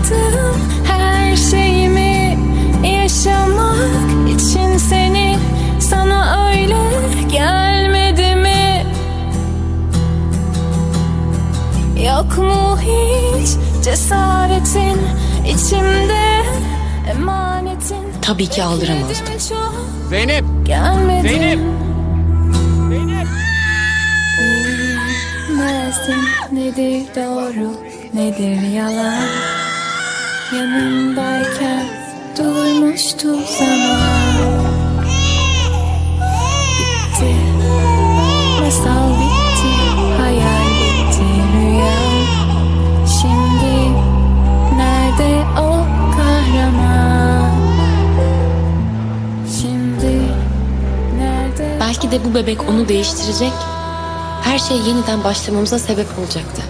Bıraktım her şeyimi yaşamak için seni. Sana öyle gelmedi mi? Yok mu hiç cesaretin içimde, emanetin? Tabii ki aldıramazdım. Zeynep! Gelmedin. Zeynep! Zeynep! Bilmezdim nedir doğru, nedir yalan. Yanımdayken durmuştu zaman. Bitti, masal bitti, hayal bitti, rüya. Şimdi nerede o kahraman? Şimdi nerede? Belki de bu bebek onu değiştirecek, her şey yeniden başlamamıza sebep olacaktı.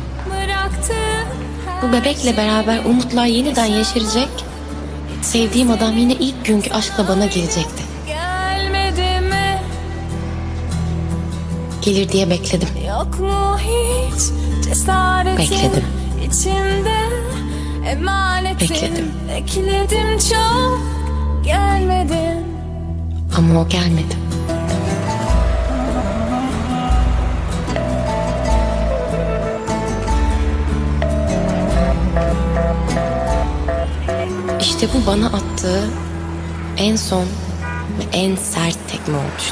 Bu bebekle beraber umutlar yeniden yeşerecek, sevdiğim adam yine ilk günkü aşkla bana gelecekti. Gelmedi mi? Gelir diye bekledim. Yok mu hiç cesaretin Bekledim. içimde, emanetin? Bekledim. Bekledim çok, gelmedin. Ama o gelmedi. İşte bu bana attığı en son ve en sert tekme olmuştu.